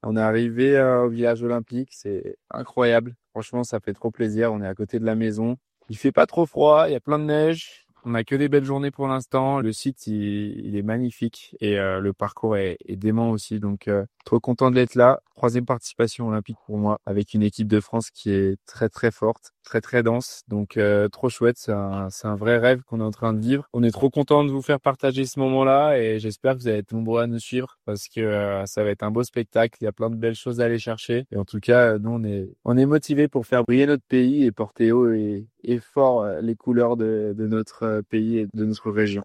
On est arrivé au village olympique, c'est incroyable. Franchement, ça fait trop plaisir. On est à côté de la maison. Il fait pas trop froid, il y a plein de neige. On a que des belles journées pour l'instant. Le site, il est magnifique et le parcours est dément aussi. Donc, trop content d'être là. Troisième participation olympique pour moi, avec une équipe de France qui est très très forte, très très dense. Donc, trop chouette. C'est un vrai rêve qu'on est en train de vivre. On est trop content de vous faire partager ce moment-là et j'espère que vous allez être nombreux à nous suivre parce que ça va être un beau spectacle. Il y a plein de belles choses à aller chercher. Et en tout cas, nous, on est motivés pour faire briller notre pays et porter haut et fort les couleurs de notre pays et de notre région.